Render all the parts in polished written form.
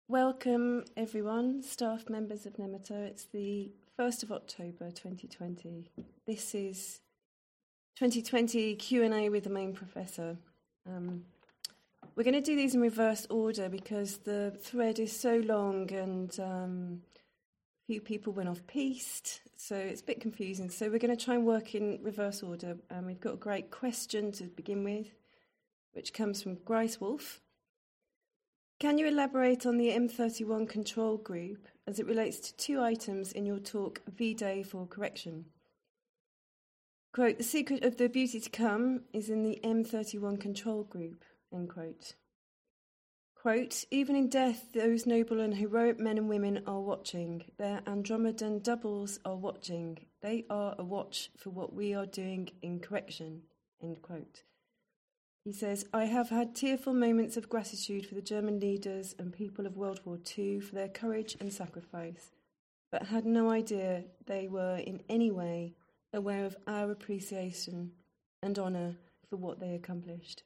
Welcome everyone, staff members of Nemato. It's the 1st of October 2020. This is 2020 Q&A with the main professor. We're going to do these in reverse order because the thread is so long and a few people went off-piste, so it's a bit confusing. So we're going to try and work in reverse order. We've got a great question to begin with, which comes from Grice Wolf. Can you elaborate on the M31 control group as it relates to two items in your talk, V-Day for Correction? Quote, the secret of the beauty to come is in the M31 control group, end quote. Quote, even in death, those noble and heroic men and women are watching. Their Andromedan doubles are watching. They are a watch for what we are doing in correction, end quote. He says, I have had tearful moments of gratitude for the German leaders and people of World War II for their courage and sacrifice, but had no idea they were in any way aware of our appreciation and honour for what they accomplished.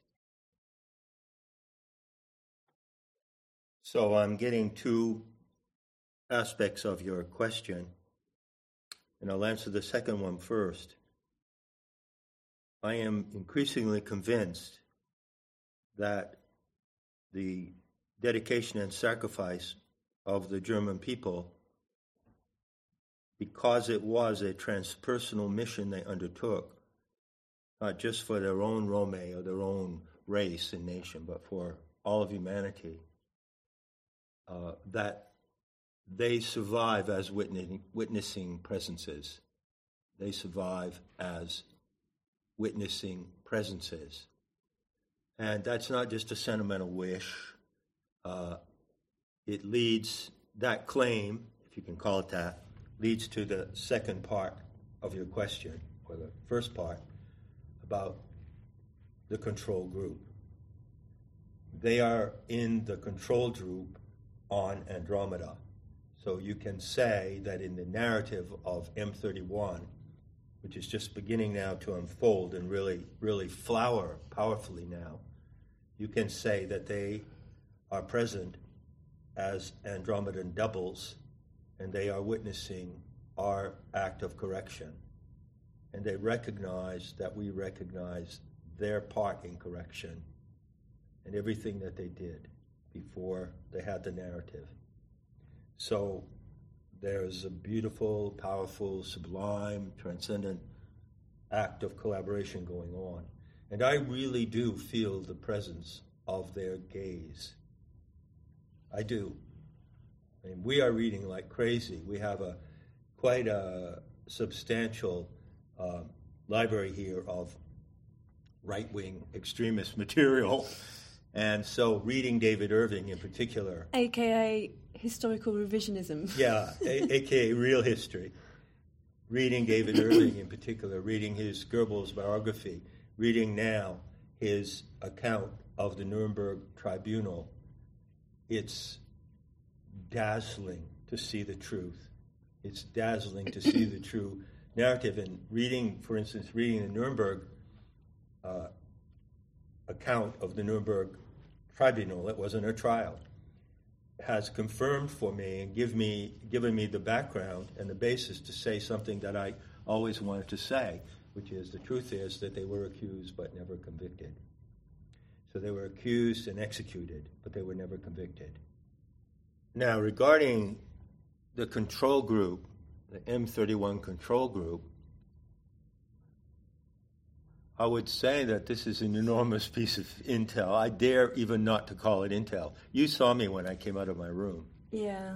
So I'm getting two aspects of your question, and I'll answer the second one first. I am increasingly convinced that the dedication and sacrifice of the German people, because it was a transpersonal mission they undertook, not just for their own Rome or their own race and nation, but for all of humanity, that they survive as witnessing presences. They survive as witnessing presences. And that's not just a sentimental wish. It leads, that claim, if you can call it that, leads to the second part of your question, or the first part, about the control group. They are in the control group on Andromeda. So you can say that in the narrative of M31, which is just beginning now to unfold and really flower powerfully now, you can say that they are present as Andromedan doubles, and they are witnessing our act of correction. And they recognize that we recognize their part in correction and everything that they did before they had the narrative. So there's a beautiful, powerful, sublime, transcendent act of collaboration going on. And I really do feel the presence of their gaze. I do. I mean, we are reading like crazy. We have quite a substantial library here of right-wing extremist material. And so reading David Irving in particular. AKA historical revisionism. Yeah, AKA real history. Reading David Irving in particular, reading his Goebbels biography, reading now his account of the Nuremberg Tribunal, it's dazzling to see the truth. It's dazzling to see the true narrative. And reading, for instance, reading the Nuremberg account of the Nuremberg Tribunal, it wasn't a trial, has confirmed for me and given me the background and the basis to say something that I always wanted to say, which is the truth is that they were accused but never convicted. So they were accused and executed, but they were never convicted. Now, regarding the control group, the M31 control group, I would say that this is an enormous piece of intel. I dare even not to call it intel. You saw me when I came out of my room. Yeah.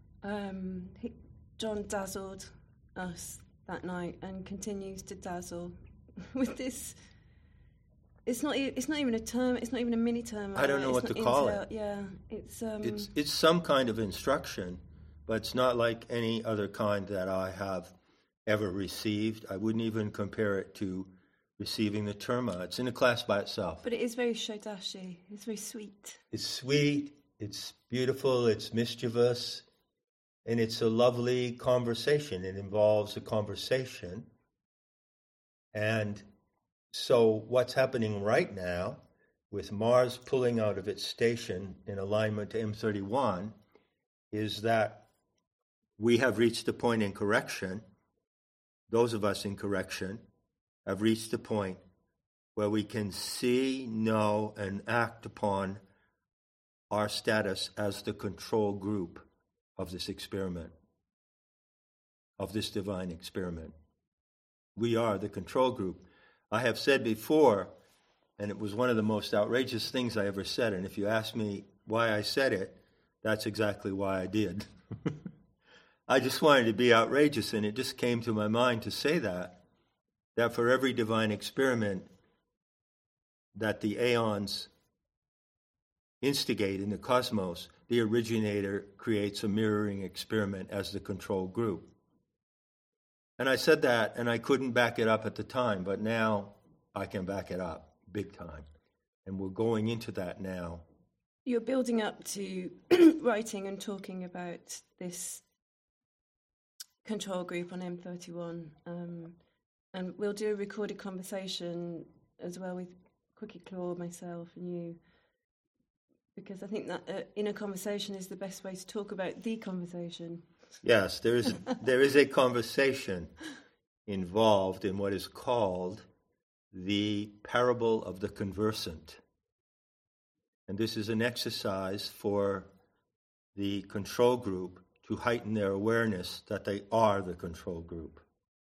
John dazzled us that night and continues to dazzle with this. It's not even a term. It's not even a mini term. I don't know what to call it. Yeah, it's some kind of instruction, but it's not like any other kind that I have ever received. I wouldn't even compare it to receiving the terma. It's in a class by itself. But it is very shodashi. It's very sweet. It's sweet. It's beautiful. It's mischievous. And it's a lovely conversation. It involves a conversation. And so what's happening right now with Mars pulling out of its station in alignment to M31 is that we have reached a point in correction, those of us in correction have reached a point where we can see, know, and act upon our status as the control group of this experiment, of this divine experiment. We are the control group. I have said before, and it was one of the most outrageous things I ever said, and if you ask me why I said it, that's exactly why I did. I just wanted to be outrageous, and it just came to my mind to say that for every divine experiment that the aeons instigate in the cosmos, the originator creates a mirroring experiment as the control group. And I said that, and I couldn't back it up at the time, but now I can back it up big time. And we're going into that now. You're building up to writing and talking about this control group on M31. And we'll do a recorded conversation as well with Quickie Claw, myself and you, because I think that inner conversation is the best way to talk about the conversation. Yes, there is a conversation involved in what is called the parable of the conversant. And this is an exercise for the control group to heighten their awareness that they are the control group.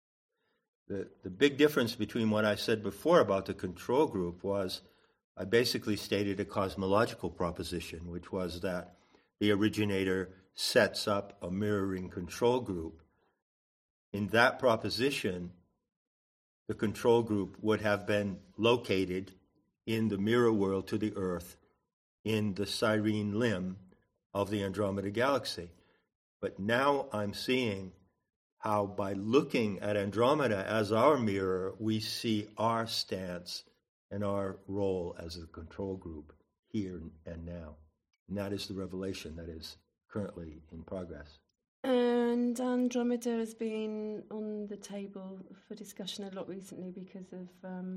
The big difference between what I said before about the control group was I basically stated a cosmological proposition, which was that the originator sets up a mirroring control group. In that proposition, the control group would have been located in the mirror world to the Earth in the Cyrene limb of the Andromeda Galaxy. But now I'm seeing how by looking at Andromeda as our mirror, we see our stance and our role as a control group here and now. And that is the revelation that is currently in progress. And Andromeda has been on the table for discussion a lot recently because of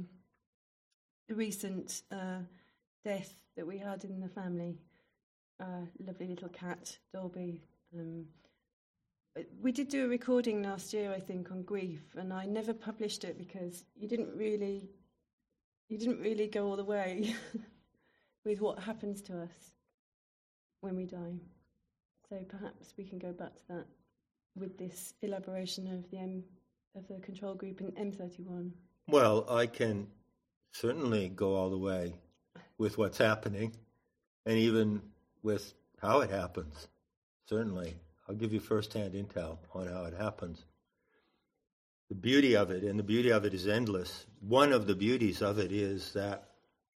the recent death that we had in the family. Lovely little cat, Dolby. We did do a recording last year, I think, on grief, and I never published it because you didn't really go all the way with what happens to us when we die. So perhaps we can go back to that with this elaboration of the control group in M31. Well, I can certainly go all the way with what's happening, and even with how it happens. Certainly, I'll give you first-hand intel on how it happens. The beauty of it, and the beauty of it is endless. One of the beauties of it is that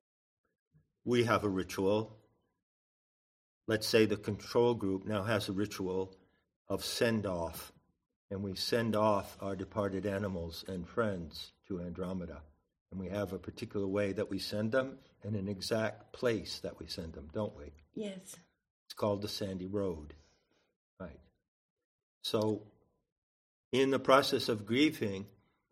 we have a ritual. Let's say the control group now has a ritual of send-off, and we send off our departed animals and friends to Andromeda. And we have a particular way that we send them and an exact place that we send them, don't we? Yes. It's called the Sandy Road. Right. So in the process of grieving,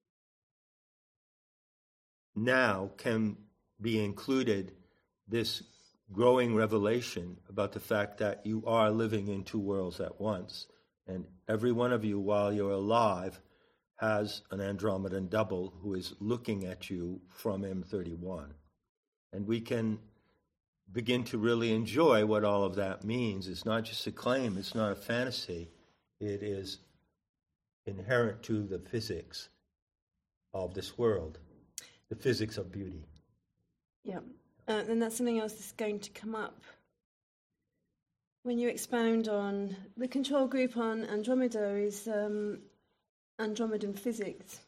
now can be included this growing revelation about the fact that you are living in two worlds at once. And every one of you, while you're alive, has an Andromedan double who is looking at you from M31. And we can begin to really enjoy what all of that means. It's not just a claim, it's not a fantasy. It is inherent to the physics of this world, the physics of beauty. Yeah, and that's something else that's going to come up when you expound on the control group on Andromeda is Andromedan physics.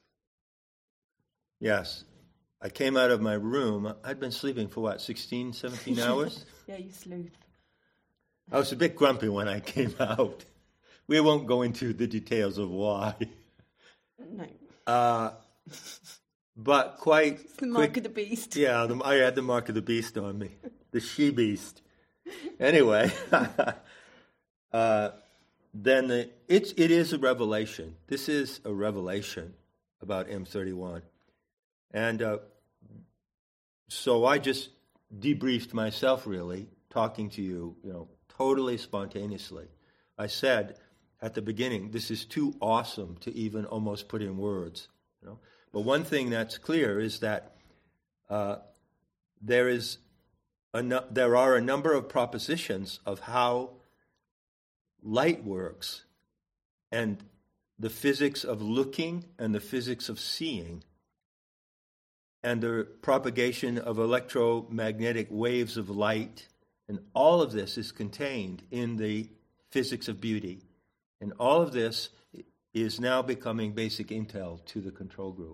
Yes. I came out of my room. I'd been sleeping for, 16, 17 hours? Yeah, you sleuth. I was a bit grumpy when I came out. We won't go into the details of why. No. But quite it's the mark of the beast. Yeah, I had the mark of the beast on me. The she-beast. Anyway, then it is a revelation. This is a revelation about M31. And so I just debriefed myself, really, talking to you, totally spontaneously I said at the beginning, this is too awesome to even almost put in words. But one thing that's clear is that there are a number of propositions of how light works, and the physics of looking and the physics of seeing, and the propagation of electromagnetic waves of light, and all of this is contained in the physics of beauty. And all of this is now becoming basic intel to the control group.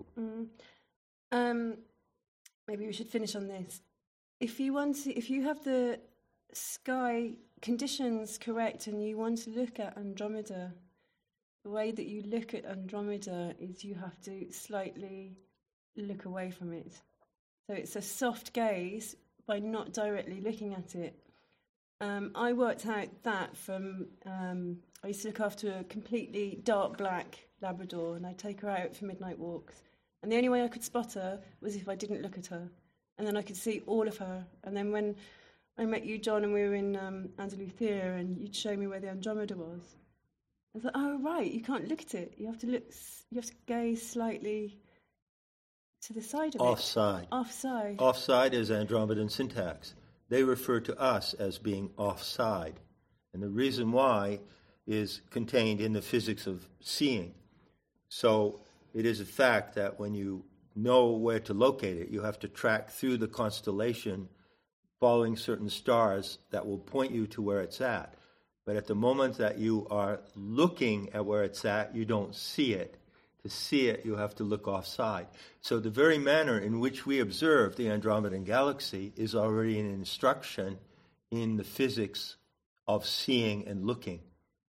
Maybe we should finish on this. If you have the sky conditions correct and you want to look at Andromeda, the way that you look at Andromeda is you have to slightly look away from it. So it's a soft gaze by not directly looking at it. I worked out that from, I used to look after a completely dark black Labrador, and I'd take her out for midnight walks. And the only way I could spot her was if I didn't look at her. And then I could see all of her. And then when I met you, John, and we were in Andalusia, and you'd show me where the Andromeda was, I thought, oh, right, you can't look at it. You have to gaze slightly to the side of Offside. it. Offside. Offside is Andromedan syntax. They refer to us as being offside. And the reason why is contained in the physics of seeing. So it is a fact that when you know where to locate it, you have to track through the constellation following certain stars that will point you to where it's at. But at the moment that you are looking at where it's at, you don't see it. To see it, you have to look offside. So the very manner in which we observe the Andromedan galaxy is already an instruction in the physics of seeing and looking.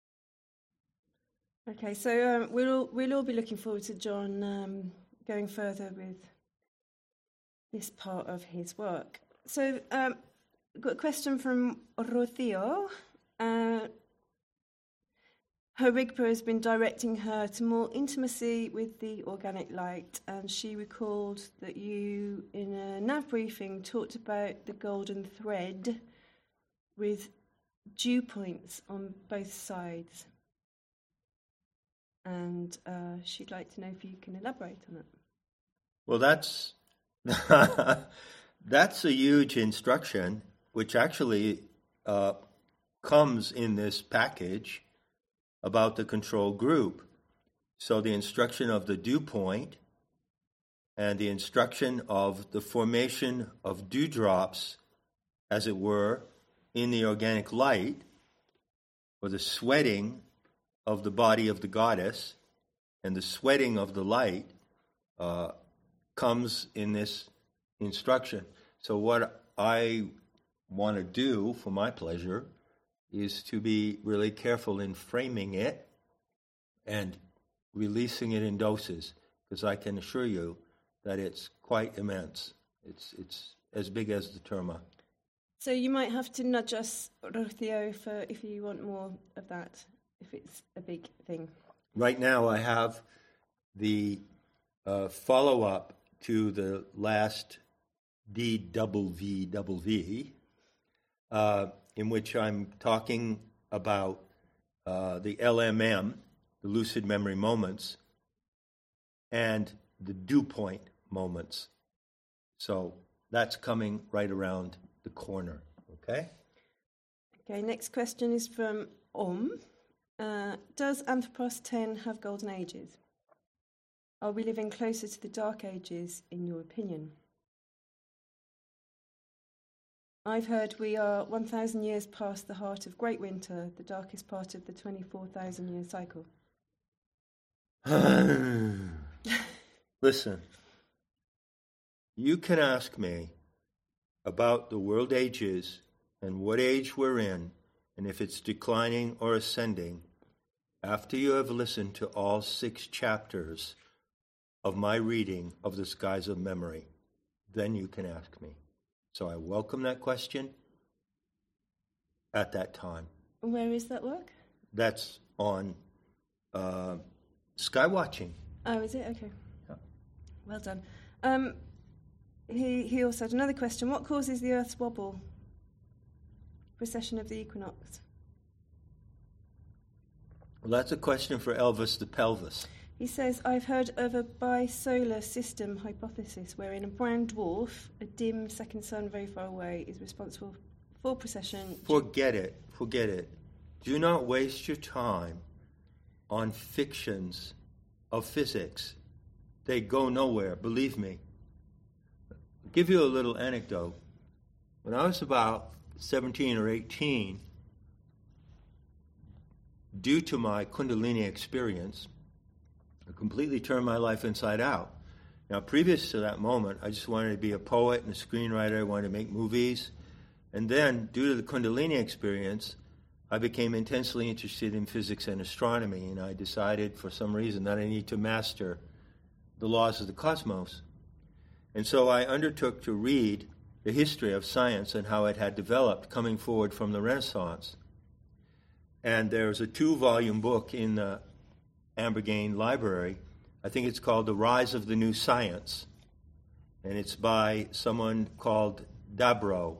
Okay, so we'll all be looking forward to John going further with this part of his work. So I've got a question from Rocío. Her Rigpa has been directing her to more intimacy with the organic light, and she recalled that you, in a NAV briefing, talked about the golden thread with dew points on both sides. And she'd like to know if you can elaborate on it. Well, that's a huge instruction, which actually comes in this package about the control group. So the instruction of the dew point and the instruction of the formation of dewdrops, as it were, in the organic light, or the sweating of the body of the goddess and the sweating of the light comes in this instruction. So what I want to do for my pleasure is to be really careful in framing it and releasing it in doses, because I can assure you that it's quite immense. It's as big as the terma. So you might have to nudge us, Rocío, if you want more of that, if it's a big thing. Right now I have the follow-up to the last DWV, in which I'm talking about the LMM, the lucid memory moments, and the dew point moments. So that's coming right around the corner, okay? Okay, next question is from does Anthropos 10 have golden ages? Are we living closer to the dark ages, in your opinion? I've heard we are 1,000 years past the heart of Great Winter, the darkest part of the 24,000-year cycle. Listen, you can ask me about the world ages and what age we're in, and if it's declining or ascending, after you have listened to all 6 chapters of my reading of the Skies of Memory. Then you can ask me. So I welcome that question at that time. Where is that work? That's on Skywatching. Oh, is it? Okay. Yeah. Well done. He also had another question. What causes the Earth's wobble? Precession of the equinox. Well, that's a question for Elvis the Pelvis. He says, I've heard of a bisolar system hypothesis wherein a brown dwarf, a dim second sun very far away, is responsible for precession. Forget it. Forget it. Do not waste your time on fictions of physics. They go nowhere, believe me. I'll give you a little anecdote. When I was about 17 or 18, due to my Kundalini experience, I completely turned my life inside out. Now, previous to that moment, I just wanted to be a poet and a screenwriter. I wanted to make movies. And then, due to the Kundalini experience, I became intensely interested in physics and astronomy, and I decided for some reason that I need to master the laws of the cosmos. And so I undertook to read the history of science and how it had developed coming forward from the Renaissance. And there's a 2-volume book in the Ambergain Library. I think it's called The Rise of the New Science. And it's by someone called Dabro,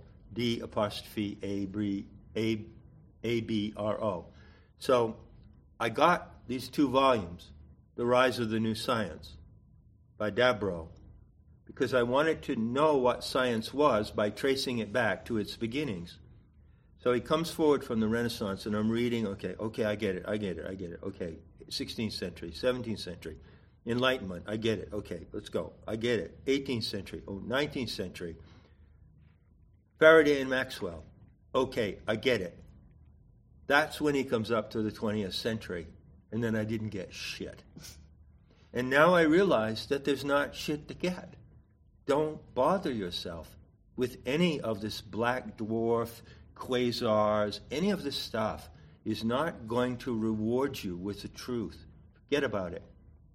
D''A''B''O. So I got these 2 volumes, The Rise of the New Science, by Dabro, because I wanted to know what science was by tracing it back to its beginnings. So he comes forward from the Renaissance, and I'm reading, okay, I get it. Okay, 16th century, 17th century, Enlightenment, I get it. Okay, let's go. I get it. 18th century, 19th century, Faraday and Maxwell. Okay, I get it. That's when he comes up to the 20th century, and then I didn't get shit. And now I realize that there's not shit to get. Don't bother yourself with any of this black dwarf, quasars, any of this stuff is not going to reward you with the truth. Forget about it.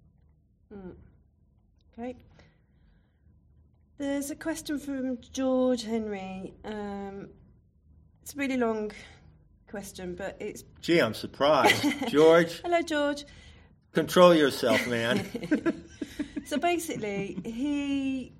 Okay. There's a question from George Henry. It's a really long question, but it's... Gee, I'm surprised. George? Hello, George. Control yourself, man. So basically, he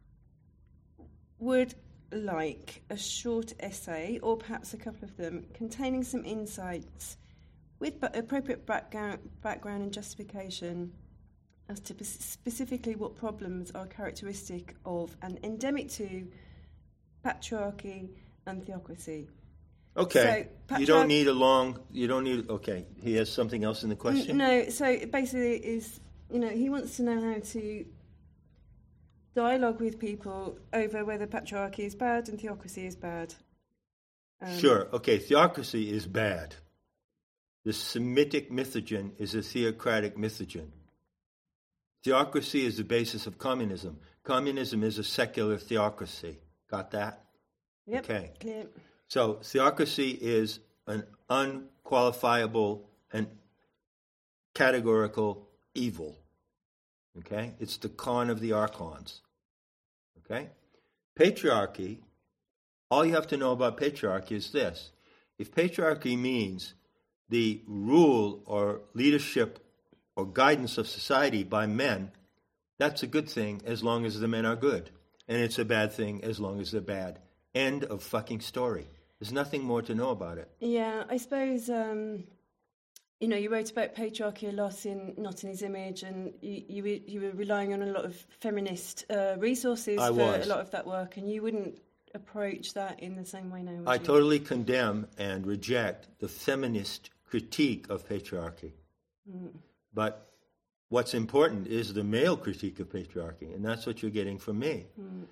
would like a short essay, or perhaps a couple of them, containing some insights with appropriate background and justification as to specifically what problems are characteristic of and endemic to patriarchy and theocracy. Okay. So you don't need okay. He has something else in the question? No, so it basically is, he wants to know how to dialogue with people over whether patriarchy is bad and theocracy is bad. Sure. Okay, theocracy is bad. The Semitic mythogen is a theocratic mythogen. Theocracy is the basis of communism. Communism is a secular theocracy. Got that? Yep. Okay. Clear. So theocracy is an unqualifiable and categorical evil. Okay? It's the con of the archons. Okay? Patriarchy, all you have to know about patriarchy is this. If patriarchy means the rule or leadership or guidance of society by men, that's a good thing as long as the men are good. And it's a bad thing as long as they're bad. End of fucking story. There's nothing more to know about it. Yeah, I suppose, you wrote about patriarchy a lot in Not in His Image, and you were relying on a lot of feminist resources a lot of that work, and you wouldn't approach that in the same way now, would I you? totally condemn and reject the feminist critique of patriarchy. But what's important is the male critique of patriarchy, and that's what you're getting from me.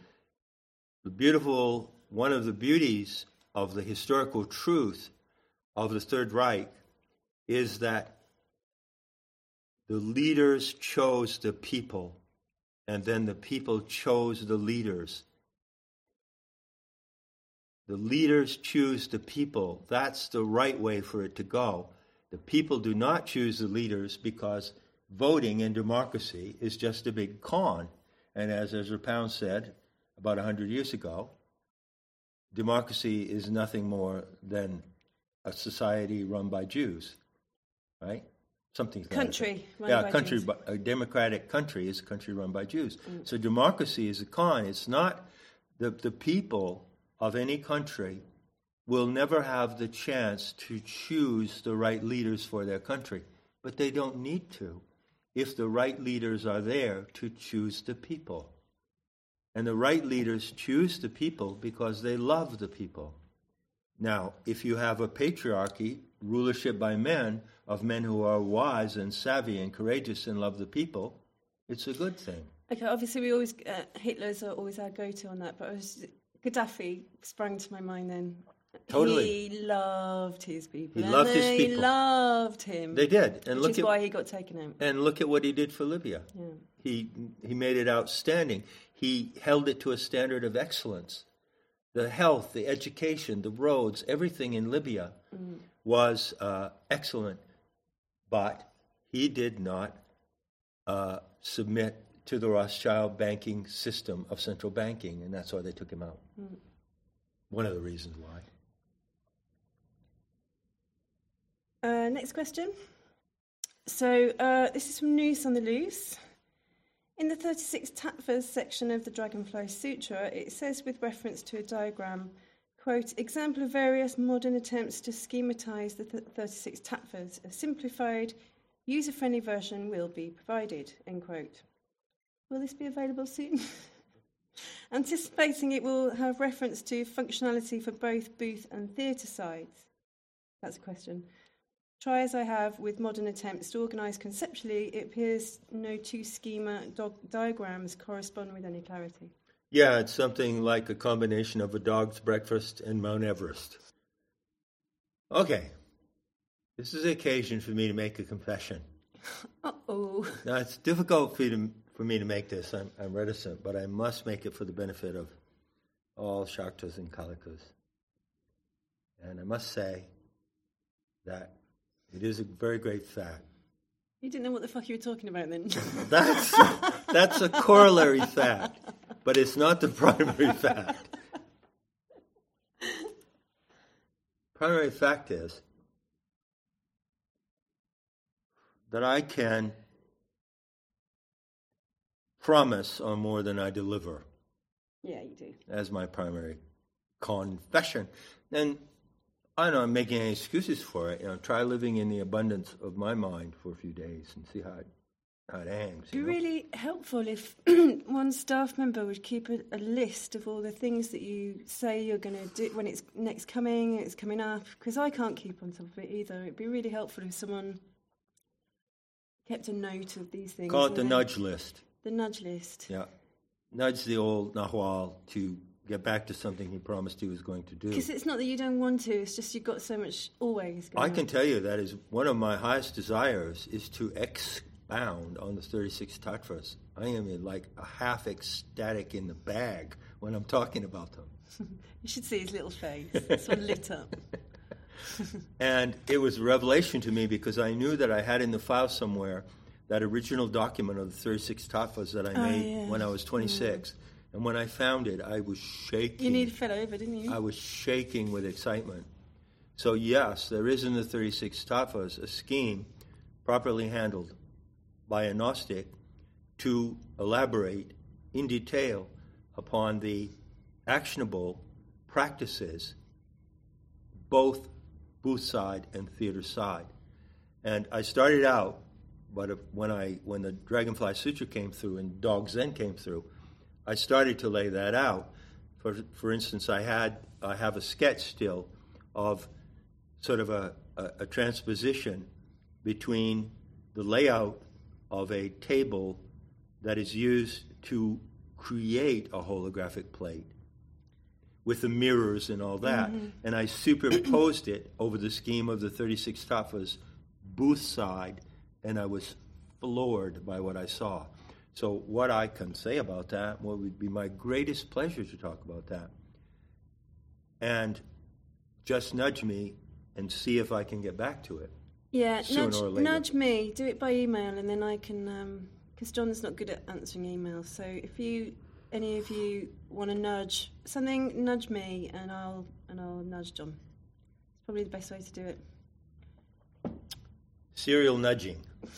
One of the beauties of the historical truth of the Third Reich is that the leaders chose the people, and then the people chose the leaders. The leaders choose the people. That's the right way for it to go. The people do not choose the leaders because voting in democracy is just a big con. And as Ezra Pound said about 100 years ago, democracy is nothing more than a society run by Jews, right? Something like country that. Run by country. Jews. A democratic country is a country run by Jews. So democracy is a con. It's not the people of any country will never have the chance to choose the right leaders for their country. but they don't need to if the right leaders are there to choose the people. And the right leaders choose the people because they love the people. Now, if you have a patriarchy, rulership by men, of men who are wise and savvy and courageous and love the people, it's a good thing. Okay, obviously we always, Hitler's are always our go-to on that, but Gaddafi sprang to my mind then. Totally. He loved his people. He loved his people. They loved him. They did. And which is why he got taken out. And look at what he did for Libya. Yeah. He made it outstanding. He held it to a standard of excellence. The health, the education, the roads, everything in Libya was excellent. But he did not submit to the Rothschild banking system of central banking, and that's why they took him out. One of the reasons why. Next question. So this is from News on the Loose. In the 36 Tattvas section of the Dragonfly Sutra, it says, with reference to a diagram, quote, example of various modern attempts to schematize the 36 Tattvas, a simplified, user-friendly version will be provided, end quote. Will this be available soon? Anticipating it will have reference to functionality for both booth and theatre sides. That's a question. Try as I have with modern attempts to organise conceptually, it appears no two schema diagrams correspond with any clarity. Yeah, it's something like a combination of a dog's breakfast and Mount Everest. Okay, this is the occasion for me to make a confession. Uh-oh. Now, it's difficult for me to make this. I'm reticent, but I must make it for the benefit of all Shaktas and Kalikas. And I must say that it is a very great fact. You didn't know what the fuck you were talking about then. That's a corollary fact, but it's not the primary fact. Primary fact is that I can promise on more than I deliver. Yeah, you do. As my primary confession. And I don't know I'm making any excuses for it. Try living in the abundance of my mind for a few days and see how it hangs. It'd be really helpful if one staff member would keep a list of all the things that you say you're going to do when it's coming up, because I can't keep on top of it either. It'd be really helpful if someone kept a note of these things. Call it the nudge list. The nudge list. Yeah. Nudge the old Nahual to get back to something he promised he was going to do. Because it's not that you don't want to, it's just you've got so much always going on. I can tell you that is one of my highest desires is to expound on the 36 Tattvas. I am like a half ecstatic in the bag when I'm talking about them. You should see his little face. It's all lit up. And it was a revelation to me because I knew that I had in the file somewhere that original document of the 36 Tattvas that I made when I was 26. And when I found it, I was shaking. You nearly fell over, didn't you? I was shaking with excitement. So yes, there is in the 36 Tattvas a scheme properly handled by a Gnostic to elaborate in detail upon the actionable practices, both booth side and theater side. And I started out, but when the Dragonfly Sutra came through and Dog Zen came through, I started to lay that out. For instance, I have a sketch still of sort of a transposition between the layout of a table that is used to create a holographic plate with the mirrors and all that. Mm-hmm. And I superimposed it over the scheme of the 36 Tattvas booth side, and I was floored by what I saw. So what I can say about that, what would be my greatest pleasure to talk about that. And just nudge me and see if I can get back to it. Yeah, nudge me. Do it by email, and then I can, because John's not good at answering emails. So if any of you want to nudge something, nudge me, and I'll nudge John. It's probably the best way to do it. Serial nudging.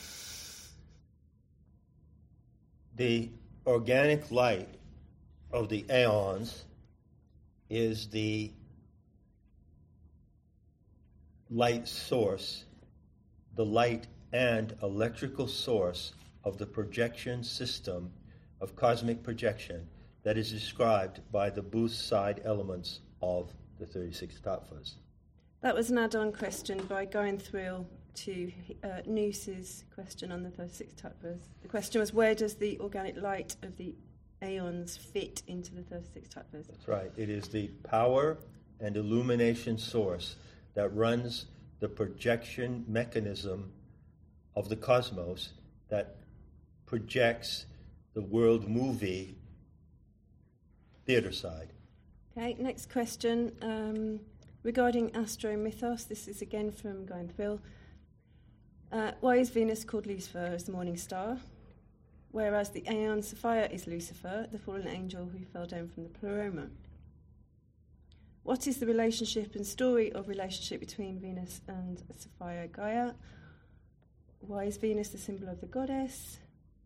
The organic light of the aeons is the light source, the light and electrical source of the projection system of cosmic projection that is described by the Booth side elements of the 36 tattvas. That was an add-on question by going through to Noose's question on the 36 tattvas. The question was, where does the organic light of the aeons fit into the 36 tattvas? That's right. It is the power and illumination source that runs the projection mechanism of the cosmos that projects the world movie theater side. Okay, next question regarding Astromythos. This is again from Guy and Phil. Why is Venus called Lucifer as the morning star, whereas the Aeon Sophia is Lucifer, the fallen angel who fell down from the pleroma? What is the relationship and story of relationship between Venus and Sophia Gaia? Why is Venus the symbol of the goddess?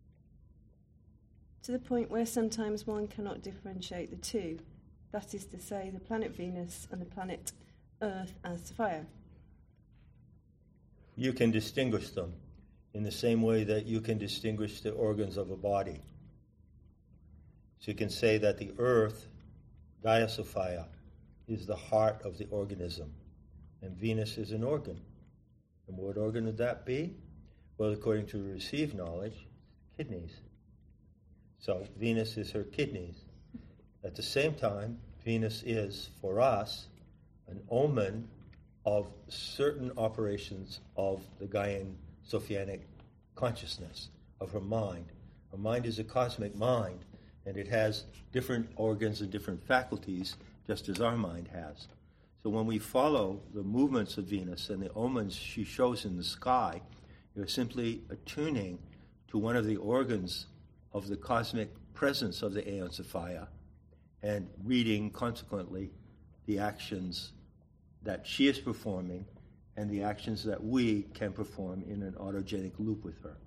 To the point where sometimes one cannot differentiate the two, that is to say, the planet Venus and the planet Earth as Sophia. You can distinguish them in the same way that you can distinguish the organs of a body. So you can say that the Earth, Gaia Sophia, is the heart of the organism, and Venus is an organ. And what organ would that be? Well, according to received knowledge, kidneys. So Venus is her kidneys. At the same time, Venus is, for us, an omen of certain operations of the Gaian Sophianic consciousness, of her mind. Her mind is a cosmic mind, and it has different organs and different faculties, just as our mind has. So when we follow the movements of Venus and the omens she shows in the sky, you're simply attuning to one of the organs of the cosmic presence of the Aeon Sophia and reading, consequently, the actions that she is performing and the actions that we can perform in an autogenic loop with her.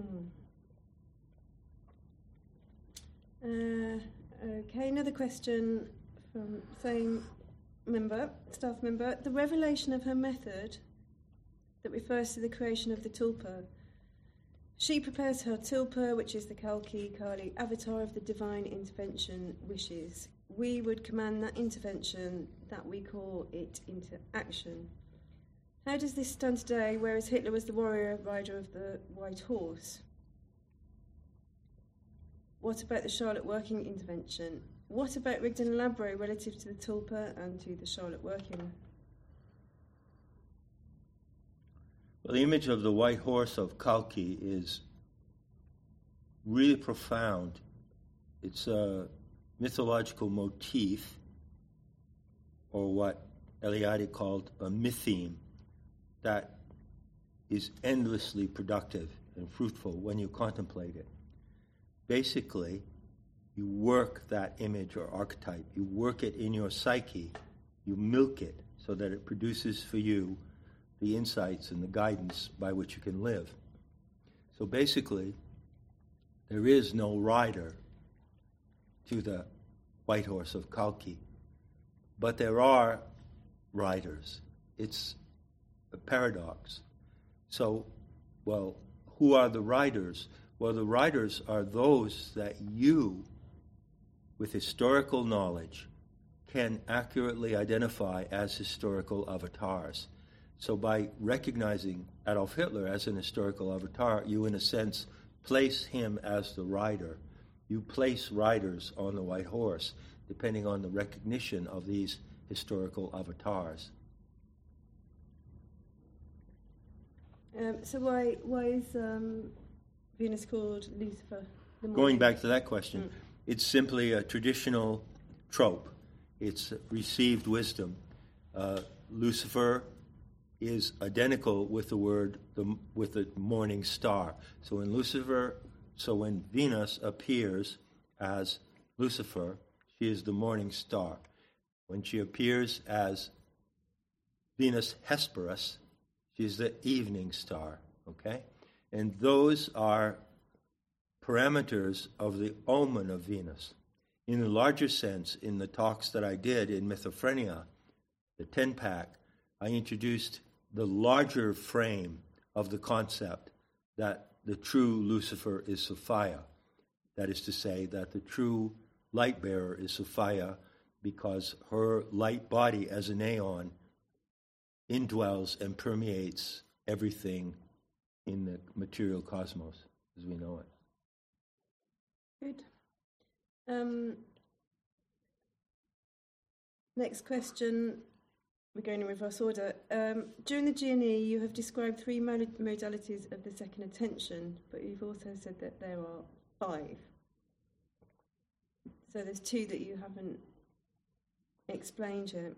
Okay, another question from same member, staff member. The revelation of her method that refers to the creation of the tulpa. She prepares her tulpa, which is the Kalki Kali avatar of the divine intervention wishes. We would command that intervention, that we call it, into action. How does this stand today, whereas Hitler was the warrior rider of the white horse? What about the Charlotte Working intervention? What about Rigdon and Labro relative to the tulpa and to the Charlotte Working? Well, the image of the white horse of Kalki is really profound. It's a mythological motif, or what Eliade called a mytheme, that is endlessly productive and fruitful when you contemplate it. Basically, you work that image or archetype, you work it in your psyche, you milk it so that it produces for you the insights and the guidance by which you can live. So basically, there is no rider to the white horse of Kalki, but there are riders. It's a paradox. So, well, who are the riders? Well, the riders are those that you, with historical knowledge, can accurately identify as historical avatars. So by recognizing Adolf Hitler as an historical avatar, you, in a sense, place him as the rider. You place riders on the white horse, depending on the recognition of these historical avatars. So why is Venus called Lucifer? Going back to that question, it's simply a traditional trope. It's received wisdom. Lucifer is identical with the word, with the morning star. So when Venus appears as Lucifer, she is the morning star. When she appears as Venus Hesperus, she is the evening star, okay? And those are parameters of the omen of Venus. In the larger sense, in the talks that I did in Mythophrenia, the 10-pack, I introduced the larger frame of the concept that the true Lucifer is Sophia. That is to say, that the true light bearer is Sophia because her light body as an aeon indwells and permeates everything in the material cosmos as we know it. Good. Next question, we're going in reverse order. During the G&E, you have described 3 modalities of the second attention, but you've also said that there are 5. So there's 2 that you haven't explained yet.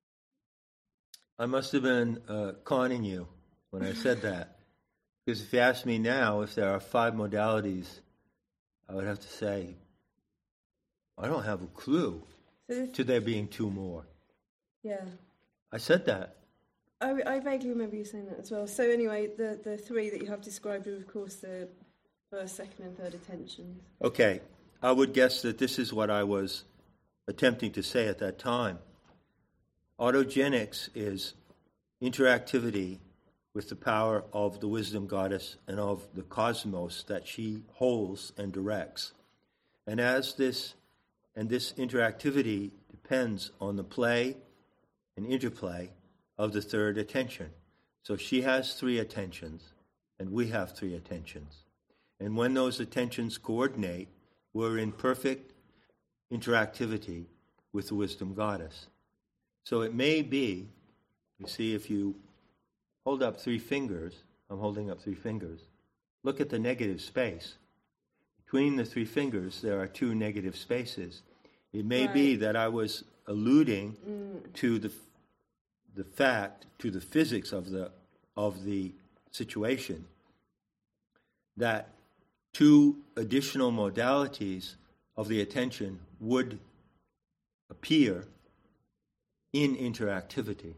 I must have been conning you when I said that. Because if you ask me now if there are 5 modalities, I would have to say, I don't have a clue to there being 2 more. Yeah. I said that. I vaguely remember you saying that as well. So anyway, the 3 that you have described are, of course, the first, second, and third attentions. Okay. I would guess that this is what I was attempting to say at that time. Autogenics is interactivity with the power of the wisdom goddess and of the cosmos that she holds and directs. And this interactivity depends on the play and interplay of the third attention. So she has 3 attentions, and we have 3 attentions. And when those attentions coordinate, we're in perfect interactivity with the wisdom goddess. So it may be, you see, if you hold up 3 fingers, I'm holding up 3 fingers, look at the negative space. Between the 3 fingers, there are 2 negative spaces. It may be that I was alluding to the fact, to the physics of the situation, that 2 additional modalities of the attention would appear in interactivity.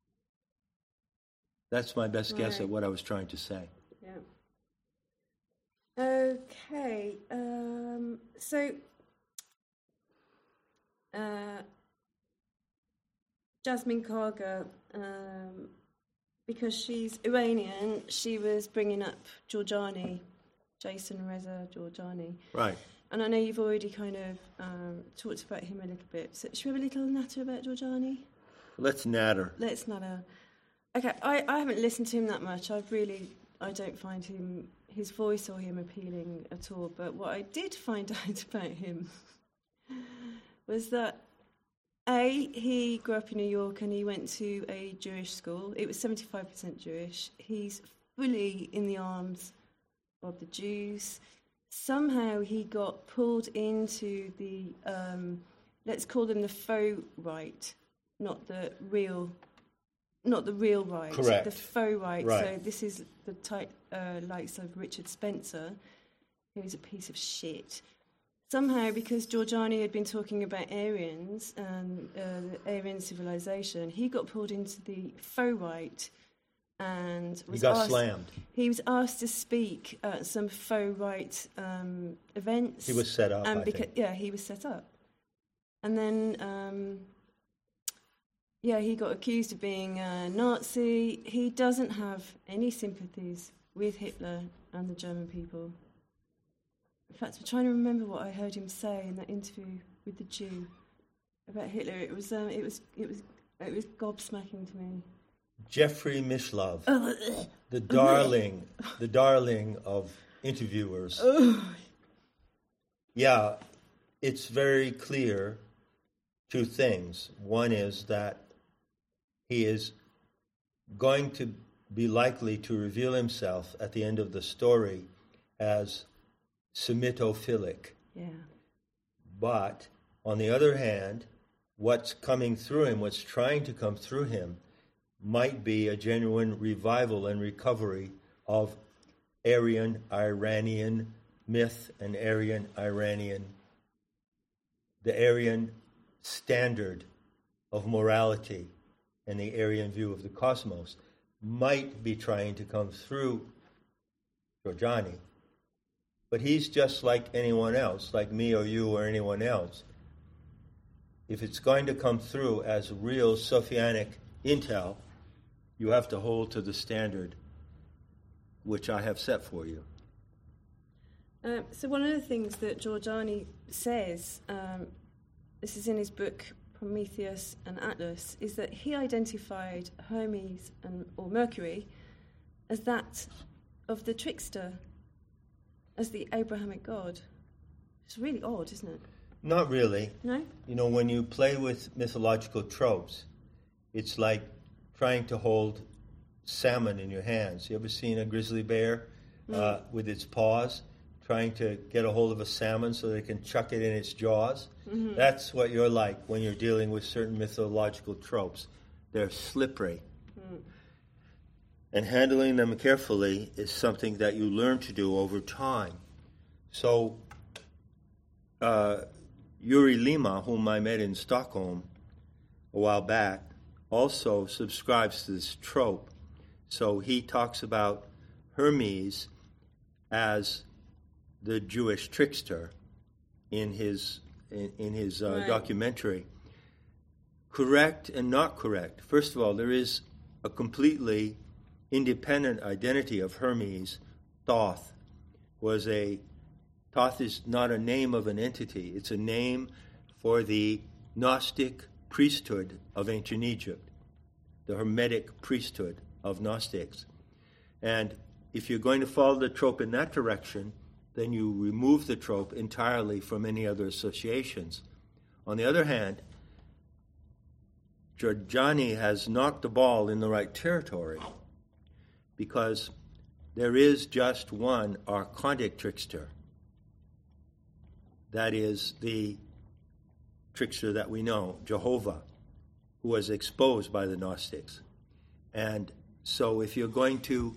That's my best guess at what I was trying to say. Yeah. Okay. So, Jasmine Karga, because she's Iranian, she was bringing up Giorgiani, Jason Reza Giorgiani. Right. And I know you've already kind of talked about him a little bit. So should we have a little natter about Giorgiani? Let's natter. Let's natter. Okay, I haven't listened to him that much. I don't find his voice or him appealing at all. But what I did find out about him was that, he grew up in New York and he went to a Jewish school. It was 75% Jewish. He's fully in the arms of the Jews. Somehow he got pulled into the, let's call them the faux right, not the real right. Correct. The faux right. Right. So this is the type likes of Richard Spencer, who's a piece of shit. Somehow, because Giorgiani had been talking about Aryans and the Aryan civilization, he got pulled into the faux right. And he got slammed. He was asked to speak at some faux right events. He was set up, I think. Yeah, he was set up. And then, he got accused of being a Nazi. He doesn't have any sympathies with Hitler and the German people. In fact, I'm trying to remember what I heard him say in that interview with the Jew about Hitler. It was gobsmacking to me. Jeffrey Mishlove, the darling of interviewers. Yeah, it's very clear 2 things. One is that he is going to be likely to reveal himself at the end of the story as Semitophilic. Yeah. But, on the other hand, what's coming through him, what's trying to come through him, might be a genuine revival and recovery of Aryan-Iranian myth and the Aryan standard of morality and the Aryan view of the cosmos might be trying to come through Giorgiani. But he's just like anyone else, like me or you or anyone else. If it's going to come through as real Sophianic intel, you have to hold to the standard which I have set for you. So one of the things that Giorgiani says, this is in his book Prometheus and Atlas, is that he identified Hermes or Mercury as that of the trickster, as the Abrahamic god. It's really odd, isn't it? Not really. No? You know, when you play with mythological tropes, it's like trying to hold salmon in your hands. You ever seen a grizzly bear with its paws trying to get a hold of a salmon so they can chuck it in its jaws? Mm-hmm. That's what you're like when you're dealing with certain mythological tropes. They're slippery. And handling them carefully is something that you learn to do over time. So, Yuri Lima, whom I met in Stockholm a while back, also subscribes to this trope. So he talks about Hermes as the Jewish trickster in his right. documentary. Correct and not correct. First of all, there is a completely independent identity of Hermes. Thoth Thoth is not a name of an entity. It's a name for the Gnostic priesthood of ancient Egypt, the Hermetic priesthood of Gnostics. And if you're going to follow the trope in that direction, then you remove the trope entirely from any other associations. On the other hand, Giorgiani has knocked the ball in the right territory, because there is just one archonic trickster. That is the trickster that we know, Jehovah, who was exposed by the Gnostics. And so if you're going to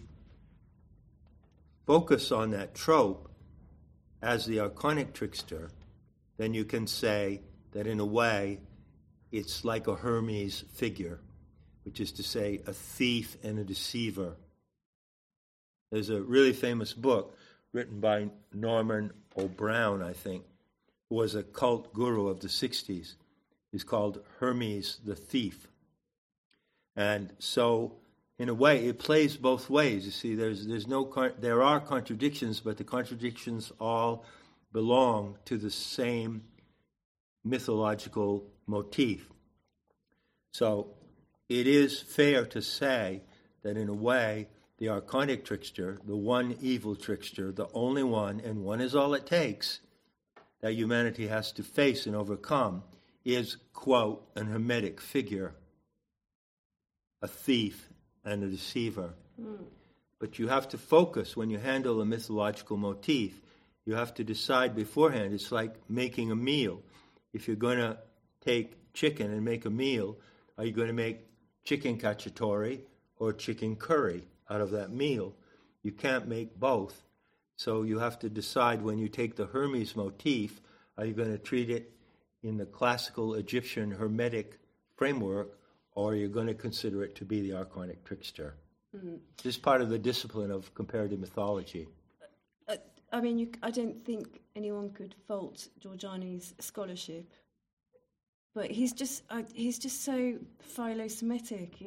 focus on that trope as the archonic trickster, then you can say that in a way it's like a Hermes figure, which is to say a thief and a deceiver. There's a really famous book written by Norman O'Brown, I think, who was a cult guru of the 60s. He's called Hermes the Thief. And so, in a way, it plays both ways. You see, there are contradictions, but the contradictions all belong to the same mythological motif. So, it is fair to say that in a way, the archonic trickster, the one evil trickster, the only one, and one is all it takes, that humanity has to face and overcome, is, quote, an Hermetic figure, a thief and a deceiver. But you have to focus when you handle a mythological motif. You have to decide beforehand. It's like making a meal. If you're going to take chicken and make a meal, are you going to make chicken cacciatore or chicken curry out of that meal? You can't make both. So you have to decide when you take the Hermes motif, are you going to treat it in the classical Egyptian Hermetic framework, or are you going to consider it to be the archonic trickster? Mm-hmm. This is part of the discipline of comparative mythology. I don't think anyone could fault Giorgiani's scholarship, but he's just so philo-Semitic.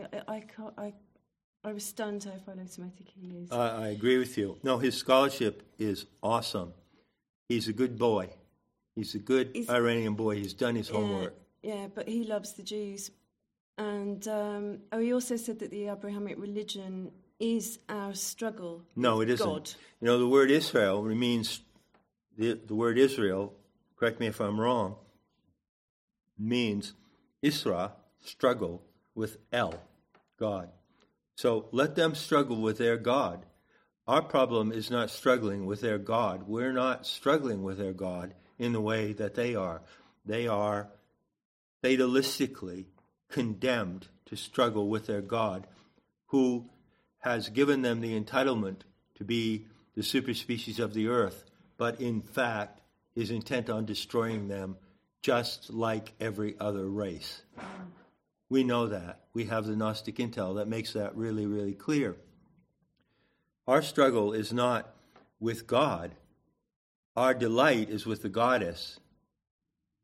I was stunned how philo-Semitic he is. I agree with you. No, his scholarship is awesome. He's a good boy. He's a good Iranian boy. He's done his homework. Yeah, but he loves the Jews. And he also said that the Abrahamic religion is our struggle No, it isn't. God. You know, the word Israel means, the word Israel, correct me if I'm wrong, means Isra, struggle, with El, God. So let them struggle with their God. Our problem is not struggling with their God. We're not struggling with their God in the way that they are. They are fatalistically condemned to struggle with their God, who has given them the entitlement to be the superspecies of the earth, but in fact is intent on destroying them just like every other race. We know that. We have the Gnostic intel that makes that really, really clear. Our struggle is not with God. Our delight is with the goddess.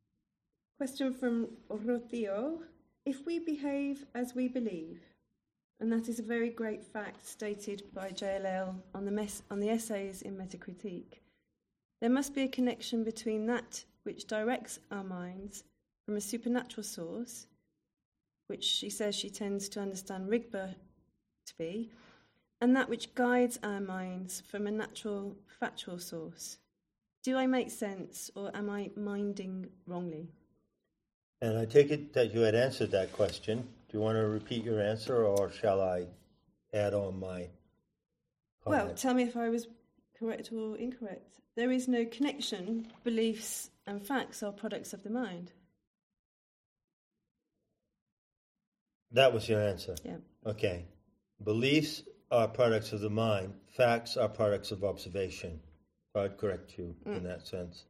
Question from Rotio. If we behave as we believe, And that is a very great fact stated by JLL on the essays in Metacritique. There must be a connection between that which directs our minds from a supernatural source, which she says she tends to understand Rigpa to be, and that which guides our minds from a natural, factual source. Do I make sense, or am I minding wrongly? And I take it that you had answered that question. Do you want to repeat your answer, or shall I add on my comment? Well, tell me if I was correct or incorrect. There is no connection. Beliefs and facts are products of the mind. That was your answer? Yeah. Okay. Beliefs are products of the mind. Facts are products of observation. So I'd correct you in that sense.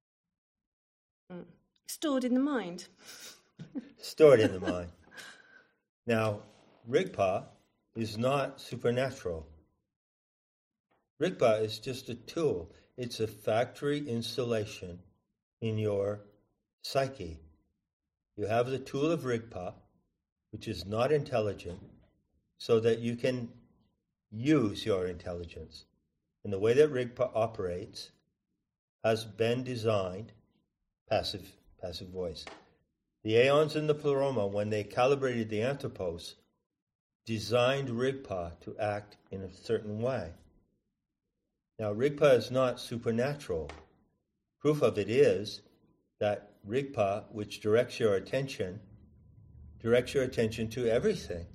Stored in the mind. Stored in the mind. Now, Rigpa is not supernatural. Rigpa is just a tool. It's a factory installation in your psyche. You have the tool of Rigpa, which is not intelligent, so that you can use your intelligence. And the way that Rigpa operates has been designed, passive voice. The Aeons in the Pleroma, when they calibrated the Anthropos, designed Rigpa to act in a certain way. Now, Rigpa is not supernatural. Proof of it is that Rigpa, which directs your attention to everything.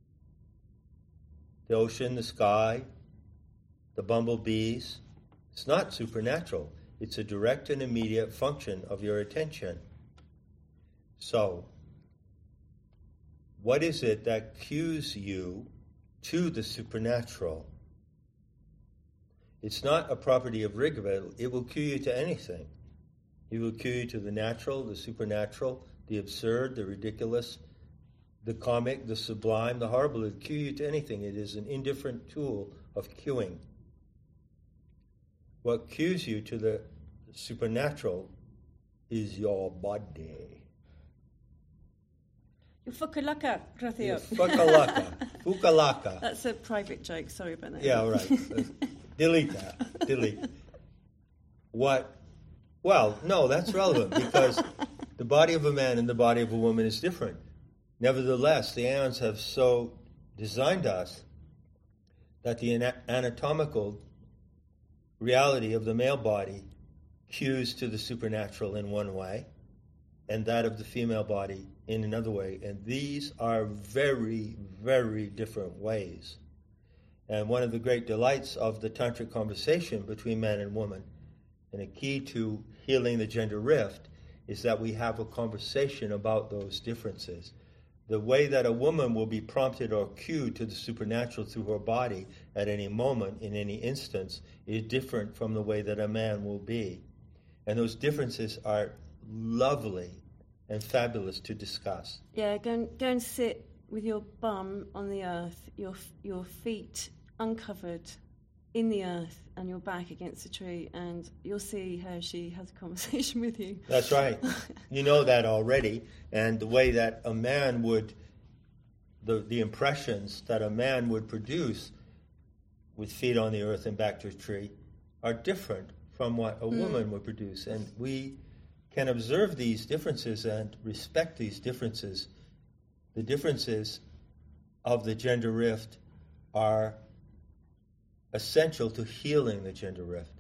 The ocean, the sky, the bumblebees. It's not supernatural. It's a direct and immediate function of your attention. So, what is it that cues you to the supernatural? It's not a property of Rigpa. It will cue you to anything. It will cue you to the natural, the supernatural, the absurd, the ridiculous, the comic, the sublime, the horrible. It will cue you to anything. It is an indifferent tool of cueing. What cues you to the supernatural is your body. Fukalaka, Rathiel. Fukalaka. That's a private joke. Sorry about that. Yeah, right. Delete that. Delete. What? Well, no, that's relevant because the body of a man and the body of a woman is different. Nevertheless, the Aeons have so designed us that the anatomical reality of the male body cues to the supernatural in one way, and that of the female body in another way. And these are very, very different ways. And one of the great delights of the tantric conversation between man and woman, and a key to healing the gender rift, is that we have a conversation about those differences. The way that a woman will be prompted or cued to the supernatural through her body at any moment, in any instance, is different from the way that a man will be. And those differences are lovely and fabulous to discuss. Yeah, go and sit with your bum on the earth, your feet uncovered in the earth, and your back against a tree, and you'll see how she has a conversation with you. That's right. You know that already. And the way that a man would, the impressions that a man would produce with feet on the earth and back to a tree are different from what a woman would produce. And we can observe these differences and respect these differences. The differences of the gender rift are essential to healing the gender rift.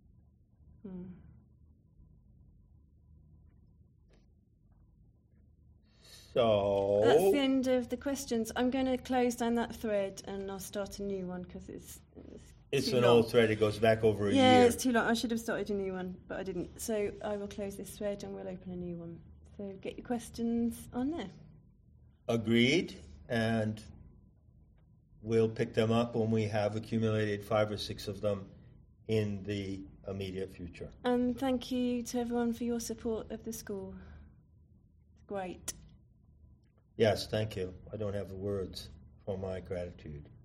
So that's the end of the questions. I'm going to close down that thread and I'll start a new one because it's an old thread. It goes back over a year. Yeah, it's too long. I should have started a new one, but I didn't. So I will close this thread and we'll open a new one. So get your questions on there. Agreed. And we'll pick them up when we have accumulated 5 or 6 of them in the immediate future. And thank you to everyone for your support of the school. It's great. Yes, thank you. I don't have the words for my gratitude.